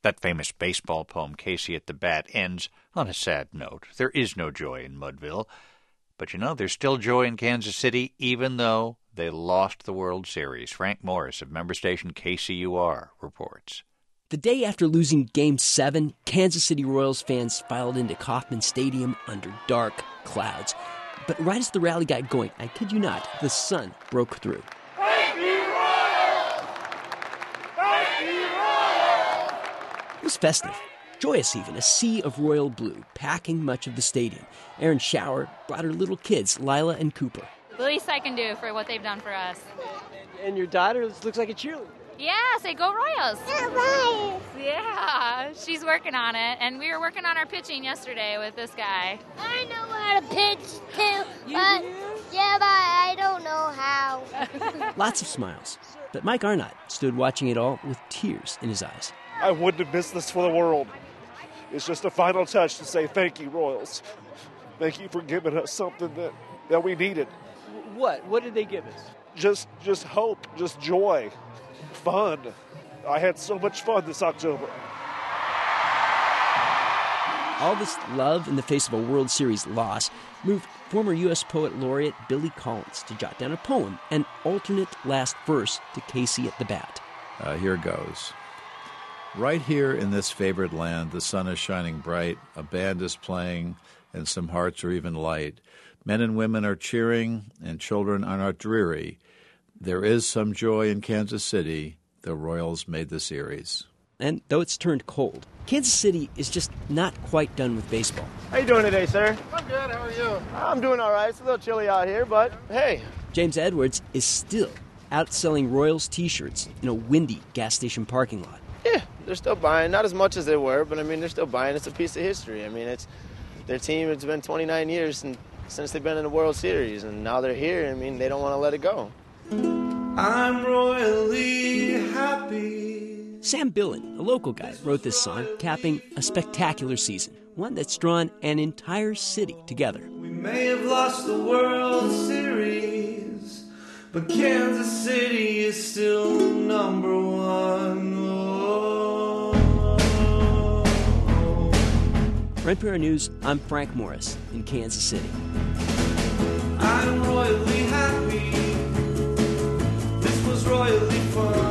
That famous baseball poem, Casey at the Bat, ends on a sad note. There is no joy in Mudville. But there's still joy in Kansas City, even though they lost the World Series. Frank Morris of member station KCUR reports. The day after losing Game 7, Kansas City Royals fans filed into Kauffman Stadium under dark clouds. But right as the rally got going, I kid you not, the sun broke through. It was festive, joyous even, a sea of royal blue packing much of the stadium. Erin Shower brought her little kids, Lila and Cooper. The least I can do for what they've done for us. And your daughter looks like a cheerleader. Yeah, say go Royals. Right. Yeah, she's working on it, and we were working on our pitching yesterday with this guy. I know how to pitch too, but I don't know how. Lots of smiles, but Mike Arnott stood watching it all with tears in his eyes. I wouldn't have missed this for the world. It's just a final touch to say thank you, Royals. Thank you for giving us something that we needed. What? What did they give us? Just hope, just joy, fun. I had so much fun this October. All this love in the face of a World Series loss moved former U.S. Poet Laureate Billy Collins to jot down a poem, an alternate last verse to Casey at the Bat. Here goes. Right here in this favored land, the sun is shining bright, a band is playing, and some hearts are even light. Men and women are cheering, and children are not dreary. There is some joy in Kansas City. The Royals made the series. And though it's turned cold, Kansas City is just not quite done with baseball. How you doing today, sir? I'm good. How are you? I'm doing all right. It's a little chilly out here, but hey. James Edwards is still outselling Royals T-shirts in a windy gas station parking lot. Yeah, they're still buying. Not as much as they were, but, they're still buying. It's a piece of history. It's their team. It's been 29 years since they've been in the World Series, and now they're here. They don't want to let it go. I'm royally happy. Sam Billen, a local guy, wrote this song, capping a spectacular season, one that's drawn an entire city together. We may have lost the World Series, but Kansas City is still number one. For NPR News, I'm Frank Morris in Kansas City. I'm royally happy. This was royally fun.